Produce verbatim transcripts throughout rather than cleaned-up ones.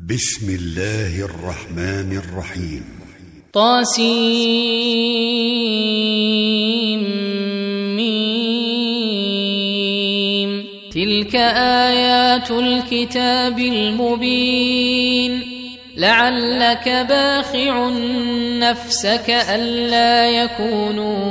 بسم الله الرحمن الرحيم. طاسيم. تلك آيات الكتاب المبين. لعلك باخع نفسك ألا يكونوا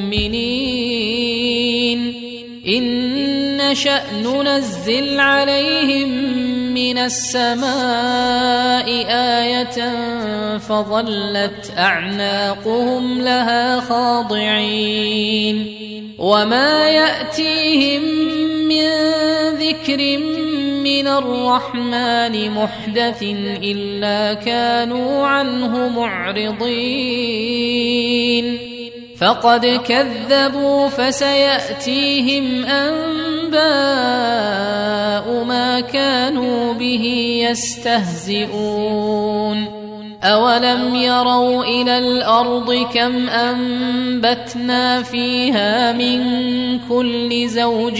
مؤمنين إن نشأ ننزل عليهم من السماء آية فظلت أعناقهم لها خاضعين وما يأتيهم من ذكر من الرحمن محدث إلا كانوا عنه معرضين فقد كذبوا فسيأتيهم أنباء ما كانوا به يستهزئون أولم يروا إلى الأرض كم أنبتنا فيها من كل زوج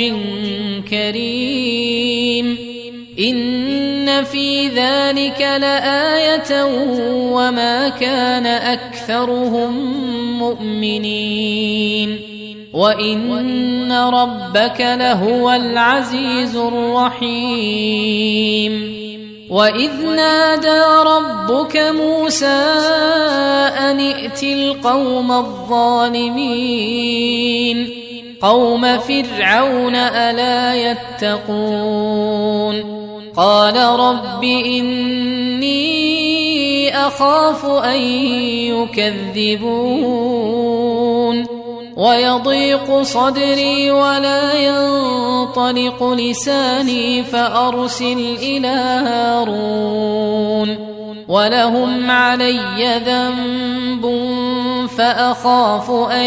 كريم إن في ذلك لآية وما كان أكثرهم مؤمنين وإن ربك لهو العزيز الرحيم وإذ نادى ربك موسى أن ائت القوم الظالمين قوم فرعون ألا يتقون قال رب إني أخاف أن يكذبون ويضيق صدري ولا ينطلق لساني فأرسل إلى هارون ولهم علي ذنب فأخاف أن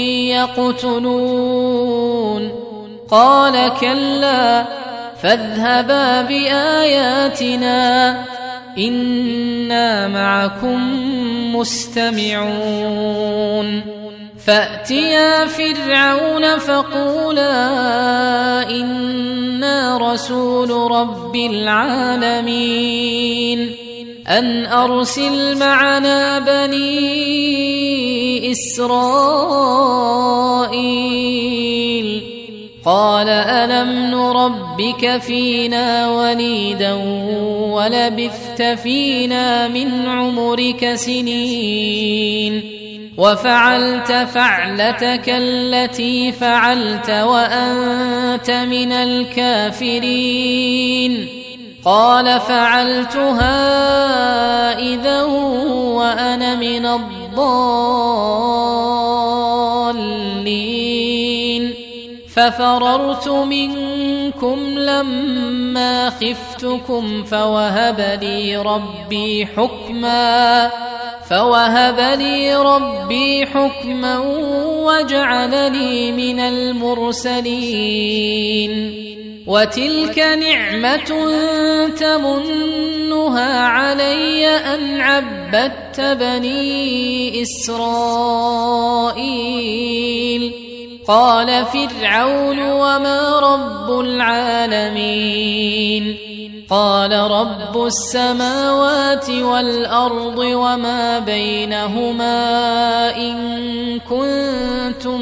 يقتلون قال كلا فاذهبا بآياتنا إنا معكم مستمعون فأتيا فرعون فقولا إنا رسول رب العالمين أن أرسل معنا بني إسرائيل قال ألم نربك فينا وليدا ولبثت فينا من عمرك سنين وفعلت فعلتك التي فعلت وأنت من الكافرين قال فعلتها إذا وأنا من الضالين ففررت منكم لما خفتكم فوهب لي ربي حكما فوهب لي ربي حكما وجعلني من المرسلين وتلك نعمة تمنها علي أن عبدت بني إسرائيل قال فرعون وما رب العالمين قال رب السماوات والأرض وما بينهما إن كنتم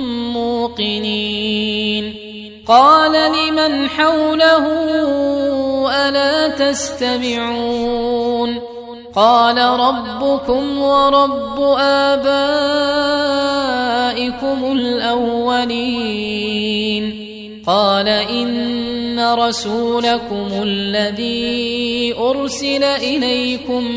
موقنين قال لمن حوله ألا تستمعون قال ربكم ورب آبائكم الأولين قال إن رسولكم الذي أرسل إليكم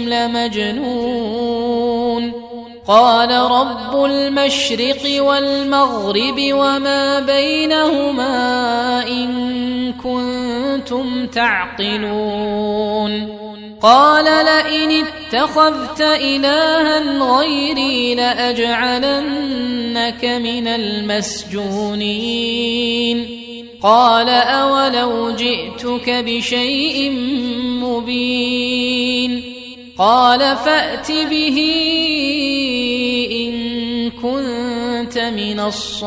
لمجنون قال رب المشرق والمغرب وما بينهما إن كنتم تعقلون قال لئن اتخذت إلها غيري لأجعلنك من المسجونين قال أولو جئتك بشيء مبين قال فأت به إن كنت من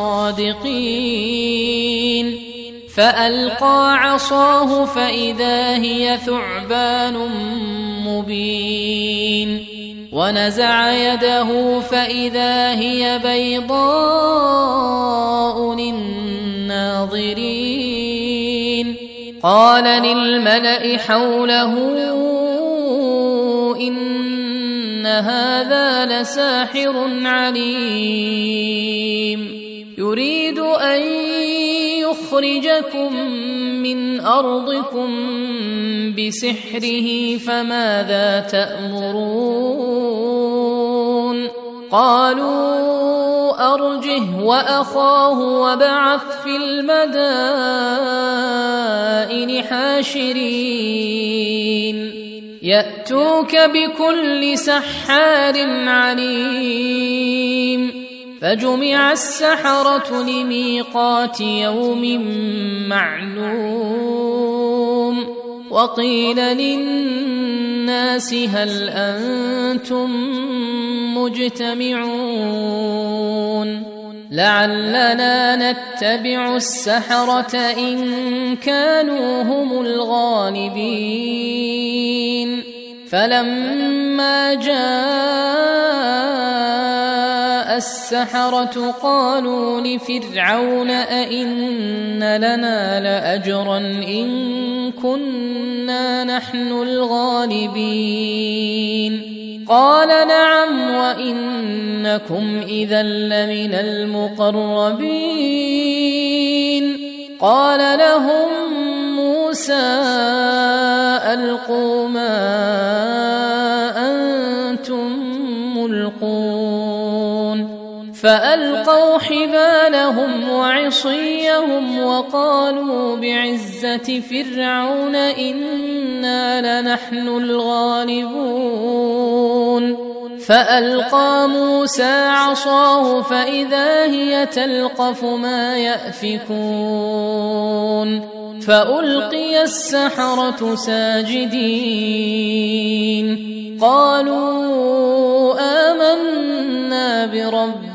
الصادقين فألقى عصاه فإذا هي ثعبان مبين ونزع يده فإذا هي بيضاء للناظرين قال للملأ حوله إن هذا لساحر عليم يريد أن يخرجكم من أرضكم بسحره فماذا تأمرون قالوا أرجه وأخاه وابعث في المدائن حاشرين يأتوك بكل سحار عليم فجمع السحرة لميقات يوم معلوم وقيل للناس هل أنتم مجتمعون لعلنا نتبع السحرة إن كانوا هم الغالبين فلما جاء السحرة قالوا لفرعون أئن لنا لأجرا إن كنا نحن الغالبين قال نعم وإنكم إذا لمن المقربين قال لهم موسى ألقوا ما أنتم ملقون فألقوا حبالهم وعصيهم وقالوا بعزة فرعون إنا لنحن الغالبون فألقى موسى عصاه فإذا هي تلقف ما يأفكون فألقي السحرة ساجدين قالوا آمنا برب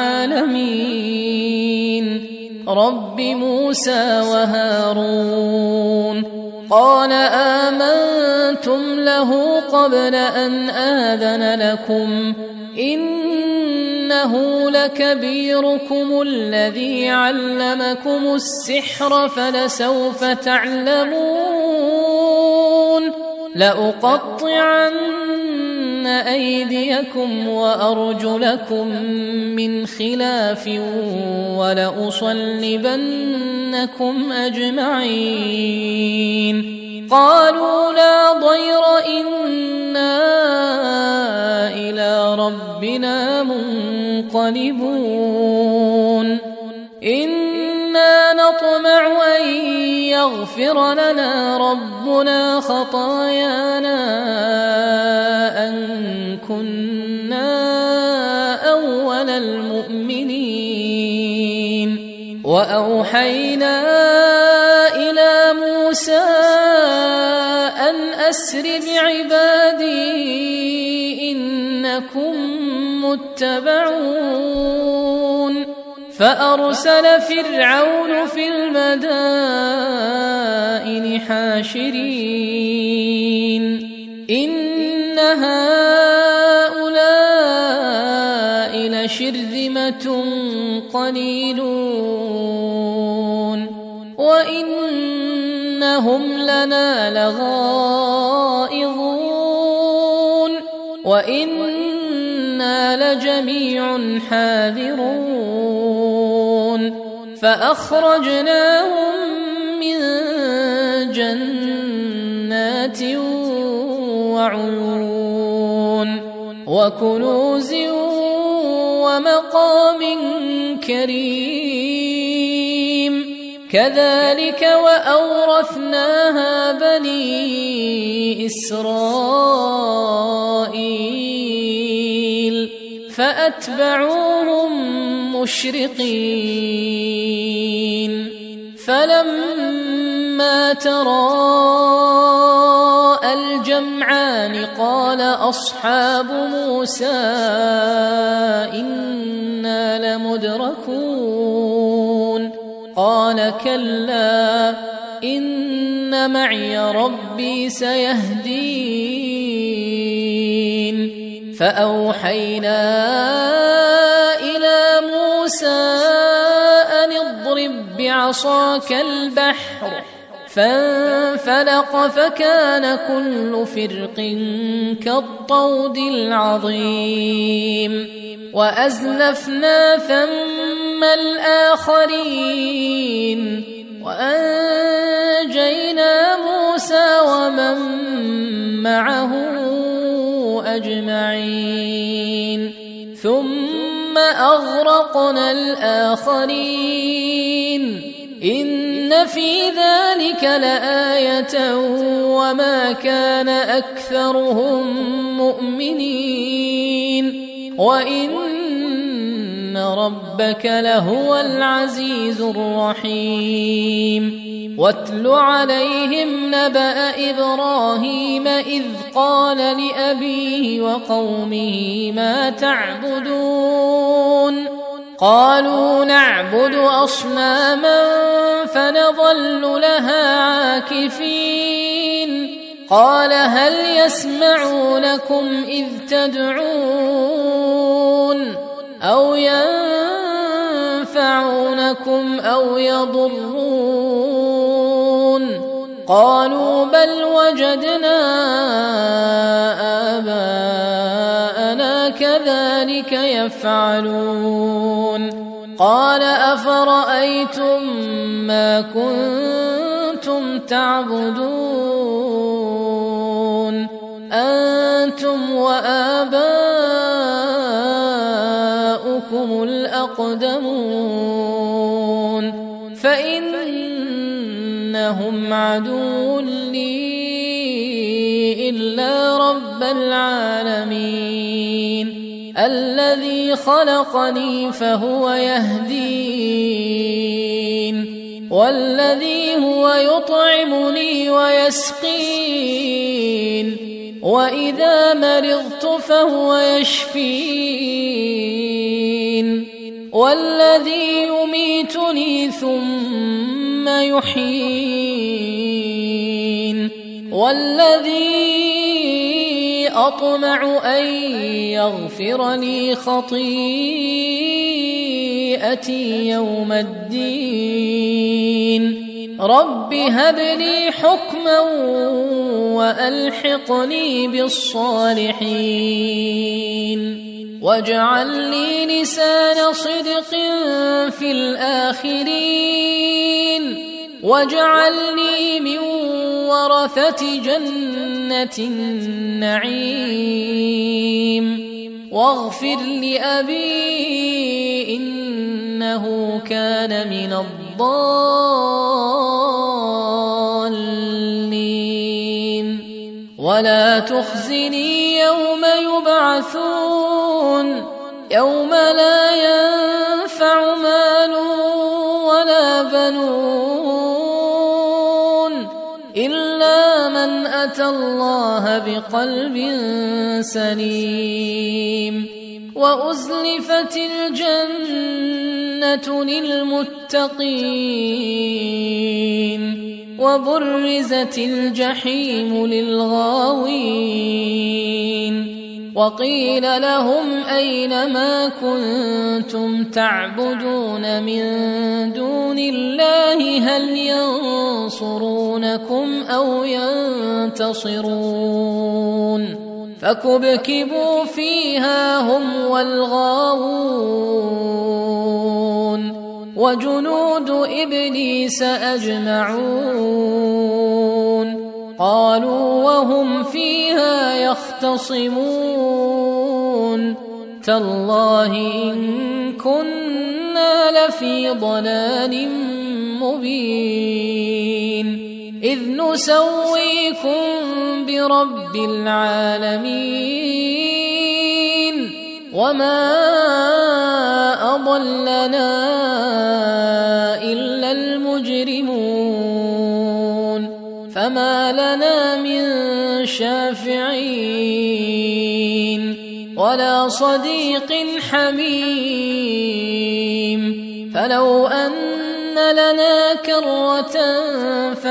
العالمين رب موسى وهارون قال آمنتم له قبل أن آذن لكم إنه لكبيركم الذي علمكم السحر فلسوف تعلمون لأقطعن أيديكم وأرجلكم من خلاف ولأصلبنكم أجمعين قالوا لا ضير إنا إلى ربنا منقلبون إنا نطمع أن يغفر لنا ربنا خطايانا أن كنا أول المؤمنين وأوحينا إلى موسى أن أسر بعبادي إنكم متبعون فأرسل فرعون في المدائن حاشرين إن هؤلاء لشرذمة قليلون وإنهم لنا لغائظون وإنا لجميع حاذرون فأخرجناهم من جنات وعيون وكنوز ومقام كريم كذلك وأورثناها بني إسرائيل فأتبعوهم مشرقين فلما تراءى الجمعان قال أصحاب موسى إنا لمدركون قال كلا إن معي ربي سيهدين فأوحينا إلى موسى أن اضرب بعصاك البحر فانفلق فكان كل فرق كالطود العظيم وأزلفنا ثم الآخرين وأنجينا موسى ومن معه أجمعين ثم أغرقنا الآخرين إن في ذلك لآية وما كان أكثرهم مؤمنين وإن ربك لهو العزيز الرحيم واتل عليهم نبأ إبراهيم إذ قال لأبيه وقومه ما تعبدون قالوا نعبد أصناما فنظل لها عاكفين قال هل يسمعونكم إذ تدعون أو ينفعونكم أو يضرون قالوا بل وجدنا آباءنا كذلك يفعلون قال أفرأيتم ما كنتم تعبدون أنتم وآباؤكم الأقدمون فإنهم عدو لي إلا رب العالمين الذي خلقني فهو يهدين والذي هو يطعمني ويسقين وإذا مرضت فهو يشفين والذي يميتني ثم يحيين والذي أطمع أن يغفر لي خطيئتي يوم الدين رب هب لي حكما وألحقني بالصالحين واجعل لي لسان صدق في الآخرين واجعلني من ورثة جنة النعيم واغفر لأبي إنه كان من الضالين ولا تخزني يوم يبعثون يوم لا ينفع مال ولا بنون إلا من أتى الله بقلب سليم وأزلفت الجنة للمتقين وبرزت الجحيم للغاوين وقيل لهم أين ما كنتم تعبدون من دون الله هل ينصرونكم أو ينتصرون فكبكبوا فيها هم والغاوون وجنود إبليس أجمعون قالوا وهم فيها يختصمون تالله إن كنا لفي ضلال مبين إذ نسويكم برب العالمين وما أضلنا إلا المجرمون فما لنا من شافعين ولا صديق حميم فلو أن لنا كرة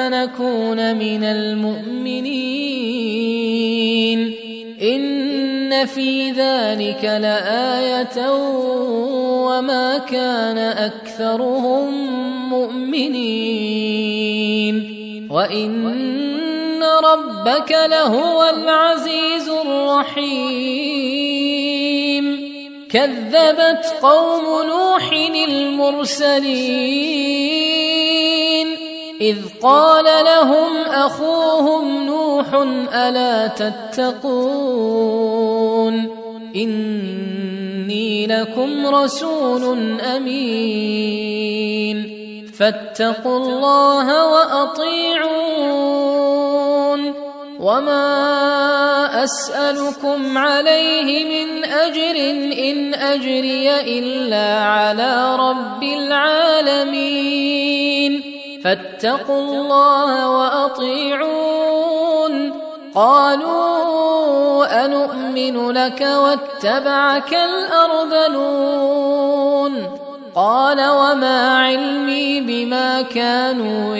فنكون من المؤمنين إن في ذلك لآية وما كان أكثرهم مؤمنين وإن ربك لهو العزيز الرحيم كذبت قوم نوح المرسلين إذ قال لهم أخوهم نوح ألا تتقون إني لكم رسول أمين فاتقوا الله وأطيعون وما أسألكم عليه من أجر إن أجري إلا على رب العالمين فاتقوا الله وأطيعون قالوا أنؤمن لك واتبعك الأرذلون قال وما علمي بما كانوا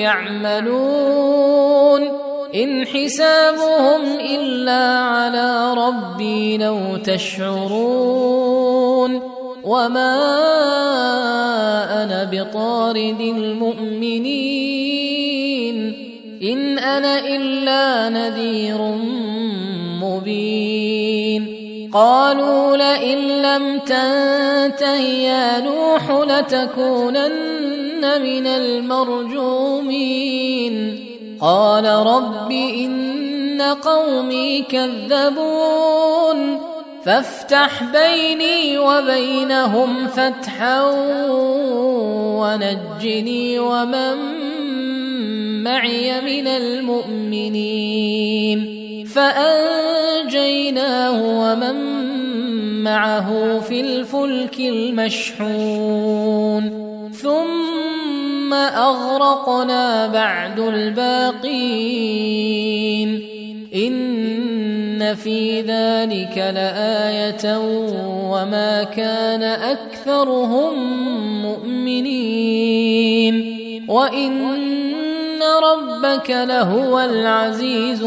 يعملون إن حسابهم إلا على ربي لو تشعرون وما أنا بطارد المؤمنين إن أنا إلا نذير مبين قالوا لئن لم تنته يا نوح لتكونن من المرجومين قال رب إن قومي كذبون فافتح بيني وبينهم فتحا ونجني ومن معي من المؤمنين فأنجيناه ومن معه في الفلك المشحون ثم أغرقنا بعد الباقين إن في ذلك لآية وما كان أكثرهم مؤمنين وإن ربك لهو العزيز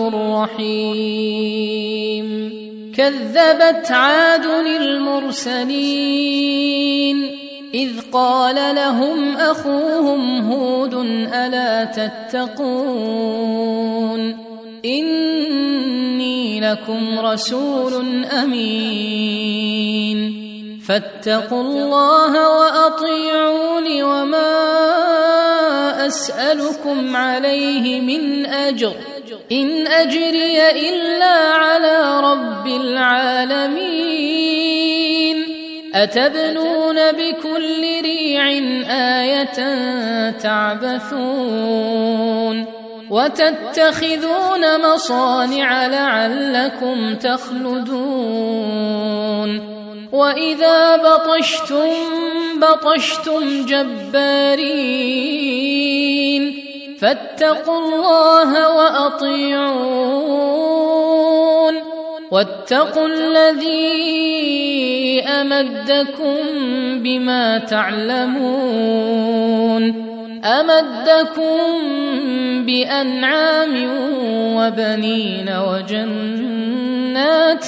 الرحيم كذبت عاد المرسلين إذ قال لهم أخوهم هود ألا تتقون إني لكم رسول أمين فاتقوا الله وأطيعون وما أسألكم عليه من أجر إن أجري إلا على رب العالمين أتبنون بكل ريع آية تعبثون وتتخذون مصانع لعلكم تخلدون وإذا بطشتم بطشتم جبارين فاتقوا الله وأطيعون واتقوا الذي أمدكم بما تعلمون أمدكم بأنعام وبنين وجنات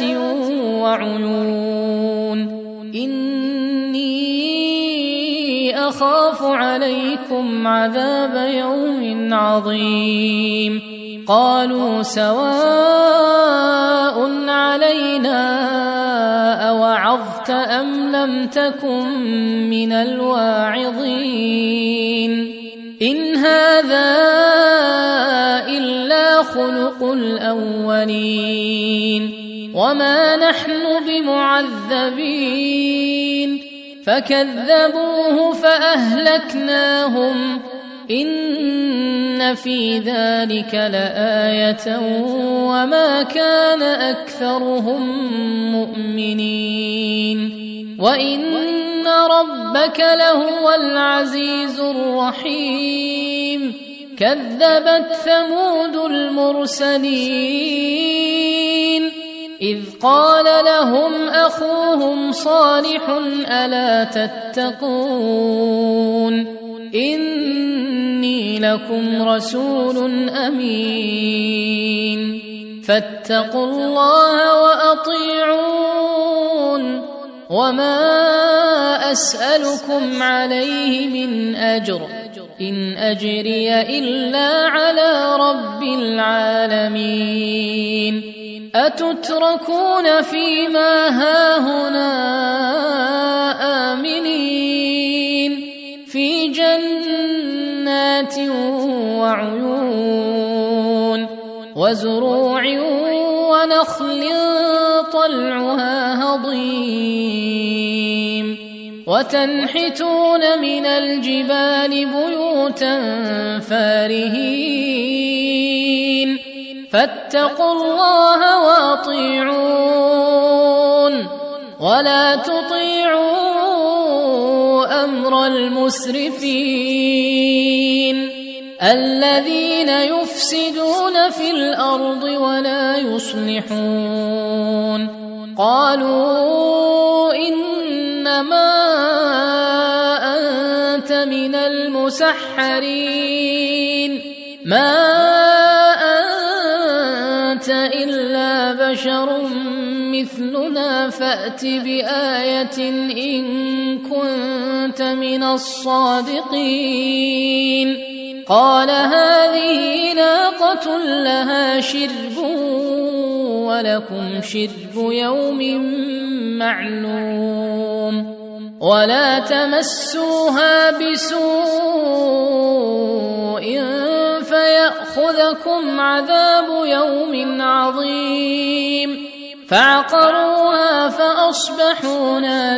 وعيون إني أخاف عليكم عذاب يوم عظيم قالوا سواء علينا أوعظت أم لم تكن من الواعظين إن هذا إلا خلق الأولين وما نحن بمعذبين فكذبوه فأهلكناهم إن في ذلك لآية وما كان أكثرهم مؤمنين وإن ربك لهو العزيز الرحيم كذبت ثمود المرسلين إذ قال لهم أخوهم صالح ألا تتقون إني لكم رسول أمين فاتقوا الله وأطيعون وما أسألكم عليه من أجر إن أجري إلا على رب العالمين أتتركون فيما هاهنا آمنين في جنات وعيون وزروع ونخل طلعها هضيم وتنحتون من الجبال بيوتا فارهين فاتقوا الله وأطيعون ولا تطيعوا أمر المسرفين الذين يفسدون في الأرض ولا يصلحون قالوا إنما أنت من المسحرين ما أنت إلا بشر مثلنا فأت بآية إن كنت من الصادقين قال هذه ناقة لها شرب ولكم شرب يوم معلوم ولا تمسوها بسوء فيأخذكم عذاب يوم عظيم فعقروها فأصبحوا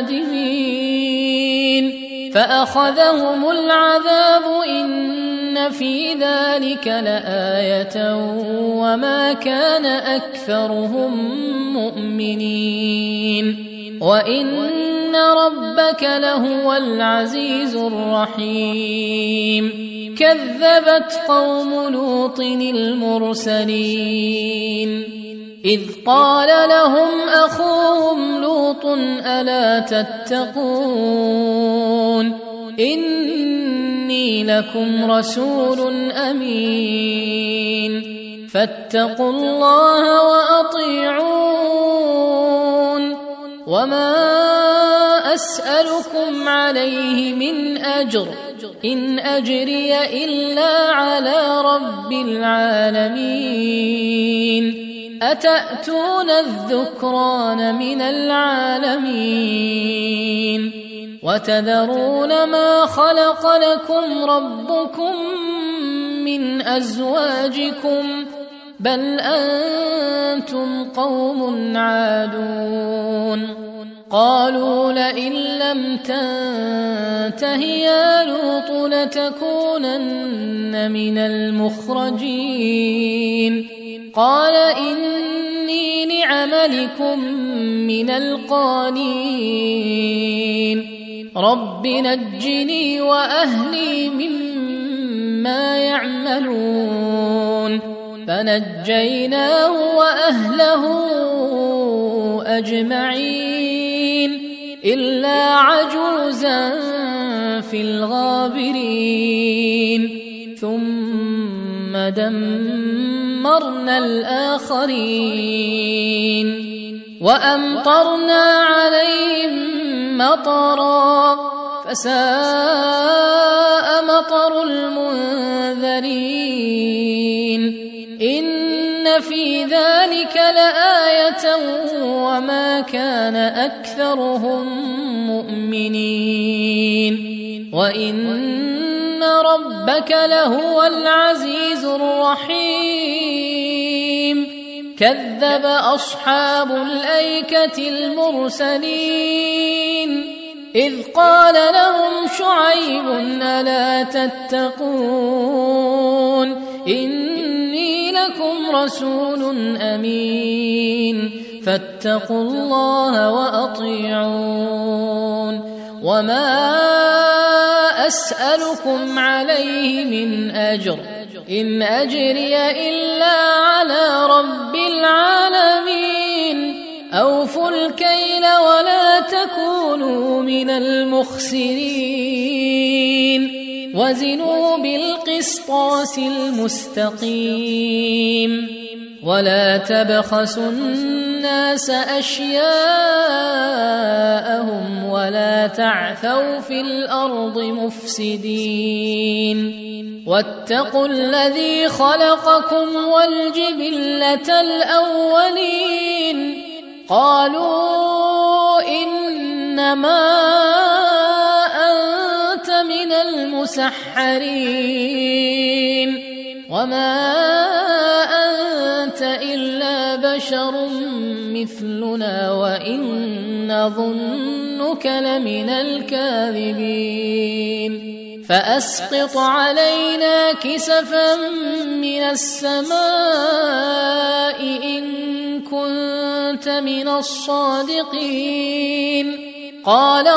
نادمين فأخذهم العذاب إن في ذلك لآية وما كان أكثرهم مؤمنين وإن ربك لهو العزيز الرحيم كذبت قوم لوط المرسلين إذ قال لهم أخوهم لوط ألا تتقون إني لكم رسول أمين فاتقوا الله وأطيعون وما أسألكم عليه من أجر إن أجري إلا على رب العالمين أتأتون الذكران من العالمين وتذرون ما خلق لكم ربكم من أزواجكم بل أنتم قوم عادون قالوا لئن لم تنته يا لوط لتكونن من المخرجين قال إني لعملكم من القالين رب نجني وأهلي مما يعملون فنجيناه وأهله أجمعين إلا عجوزا في الغابرين ثم دمرنا الآخرين وأمطرنا عليهم مطرا فساء مطر المنذرين إن في ذلك لآية وما كان أكثرهم مؤمنين وإن ربك لهو العزيز الرحيم كذب أصحاب الأيكة المرسلين إذ قال لهم شعيب ألا تتقون إني لكم رسول أمين فاتقوا الله وأطيعون وما أسألكم عليه من أجر إن أجري إلا على رب العالمين أوفوا الكيل ولا تكونوا من المخسرين وزنوا بالقسطاس المستقيم ولا تبخسوا الناس أشياءهم ولا تعثوا في الأرض مفسدين واتقوا الذي خلقكم والجبلة الأولين قالوا إنما أنت من المسحرين وما أنت إلا بشر مثلنا وإن نظنك لمن الكاذبين فأسقط علينا كسفا من السماء إن كنت من الصادقين قال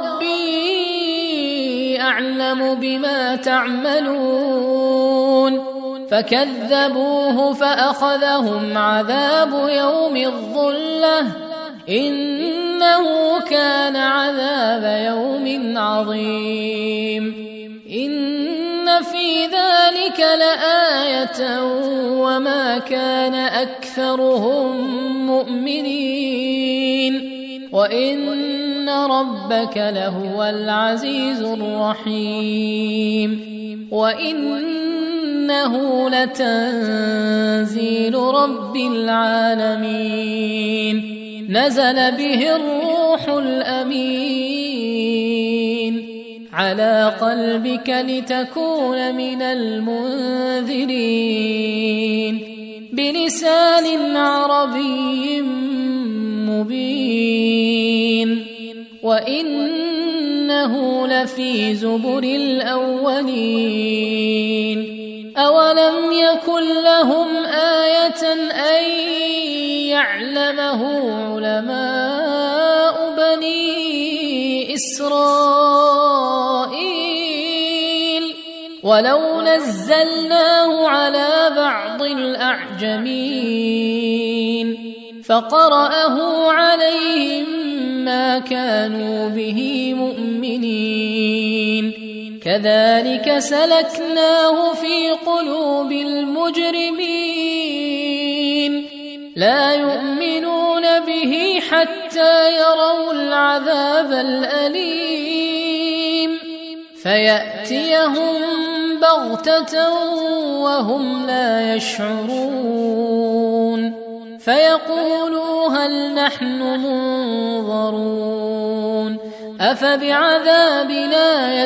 ربي أعلم بما تعملون فكذبوه فأخذهم عذاب يوم الظلة إنه كان عذاب يوم عظيم إن في ذلك لآية وما كان أكثرهم مؤمنين وإن ربك لهو العزيز الرحيم وإنه لتنزيل رب العالمين نزل به الروح الأمين على قلبك لتكون من المنذرين بلسان عربي مبين وإنه لفي زبر الأولين أولم يكن لهم آية أن يعلمه علماء بني إسرائيل ولو نزلناه على بعض الأعجمين فقرأه عليهم ما كانوا به مؤمنين كذلك سلكناه في قلوب المجرمين لا يؤمنون به حتى يروا العذاب الأليم فيأتيهم بغتة وهم لا يشعرون فيقولوا هل نحن منظرون أفبعذابنا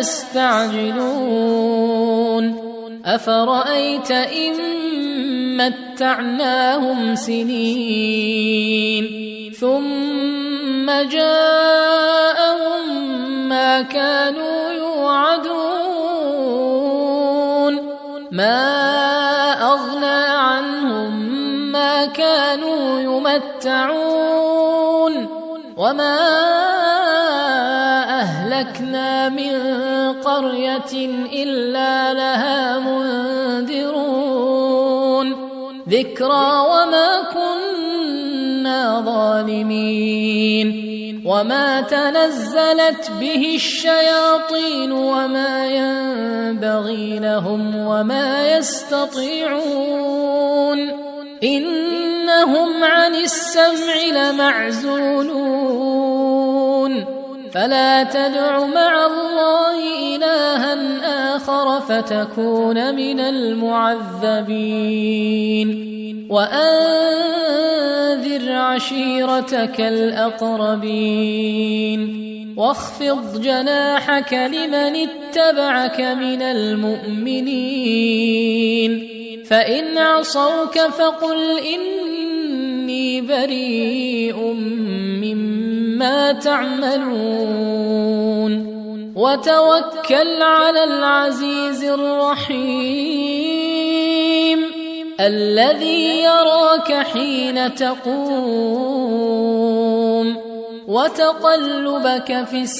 يستعجلون أفرأيت إن متعناهم سنين ثم جاءهم ما كانوا يوعدون ما أغنى عنهم ما كانوا يمتعون وما أهلكنا من قرية إلا لها منذرون ذكرى وما كنا ظالمين وما تنزلت به الشياطين وما ينبغي لهم وما يستطيعون إنهم عن السمع لمعزولون فلا تدع مع الله إلها آخر فتكون من المعذبين وأنذر عشيرتك الأقربين واخفض جناحك لمن اتبعك من المؤمنين فإن عصوك فقل إني بريء مما تعملون وتوكل على العزيز الرحيم الذي يراك حين تقوم وتقلبك في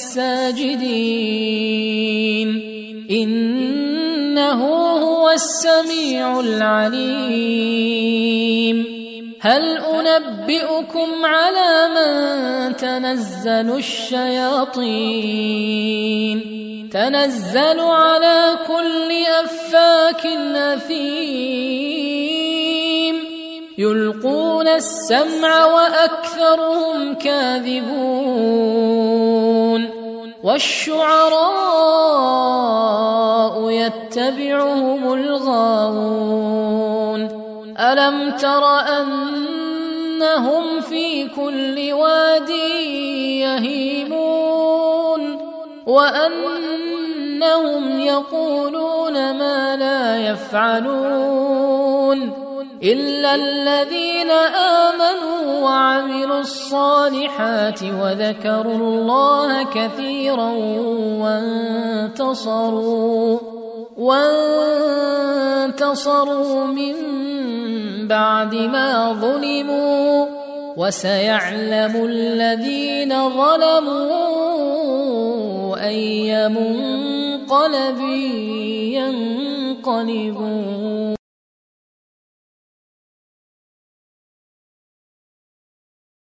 الساجدين إنه هو السميع العليم هل أنبئكم على من تنزل الشياطين تنزل على كل أفاك أثيم يلقون السمع وأكثرهم كاذبون والشعراء يتبعهم الغاوون ألم تر أنهم في كل واد يهيمون وأنهم يقولون ما لا يفعلون إلا الذين آمنوا وعملوا الصالحات وذكروا الله كثيرا وانتصروا وانتصروا من بعد ما ظلموا وسيعلم الذين ظلموا أي منقلب ينقلبون.